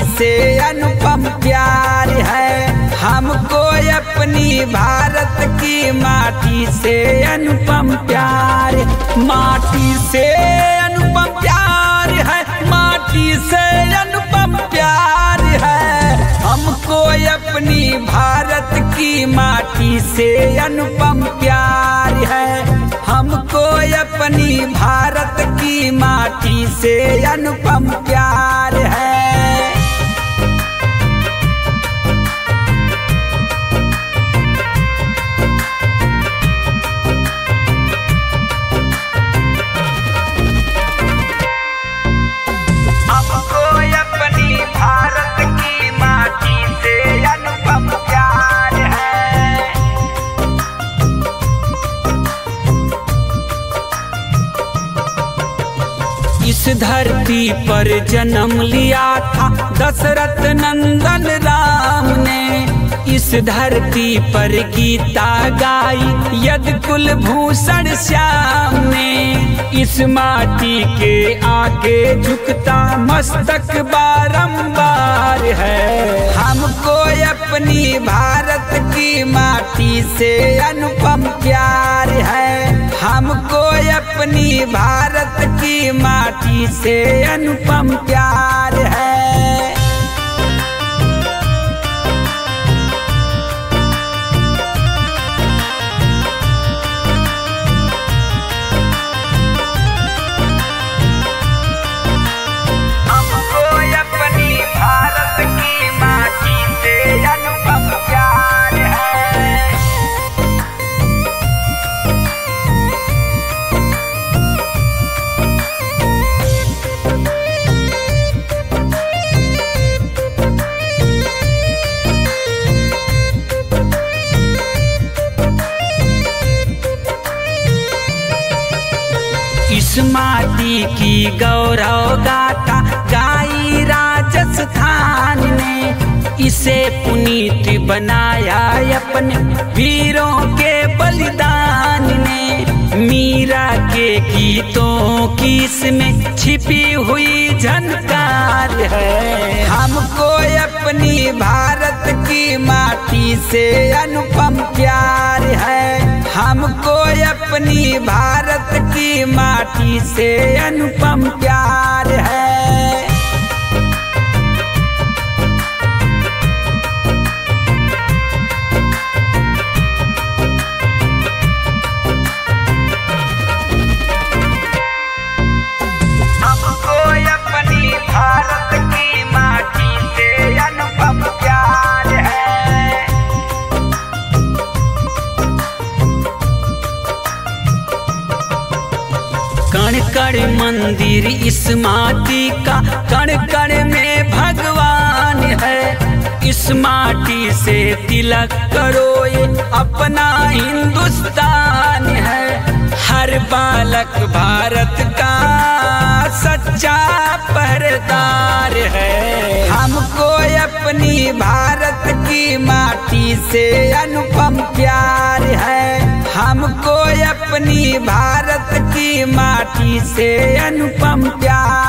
से अनुपम प्यार है। हमको अपनी भारत की माटी से अनुपम प्यार, माटी से अनुपम प्यार है, माटी से अनुपम प्यार है। हमको अपनी भारत की माटी से अनुपम प्यार है। हमको अपनी भारत की माटी से अनुपम प्यार है। हमको अपनी भारत की माटी से अनुपम प्यार है। इस धरती पर जन्म लिया था दशरथ नंदन राम ने। इस धरती पर गीता गाई यदि कुलभूषण श्याम ने। इस माटी के आगे झुकता मस्तक बारंबार है। हमको अपनी भारत की माटी से अनुपम प्यार है। हमको अपनी भारत की माटी से अनुपम प्यार है। हमको अपनी भारत की माटी से अनुपम प्यार है। इस माटी की गौरव गाथा गाई राजस्थान ने। इसे पुनीत बनाया अपने वीरों के बलिदान ने। मीरा के गीतों की इसमें छिपी हुई झनकार है। हमको अपनी भारत की माटी से अनुपम प्यार है। हमको अपनी भारत की माटी से अनुपम प्यार है। हमको अपनी भारत की माटी से अनुपम प्यार है। कण कण मंदिर इस माटी का, कण कण में भगवान है। इस माटी से तिलक करो ये अपना हिंदुस्तान है। हर बालक भारत का सच्चा पहरेदार है। हमको अपनी भारत की माटी से अनुपम प्यार है। हमको अपनी भारत की माटी से अनुपम प्यार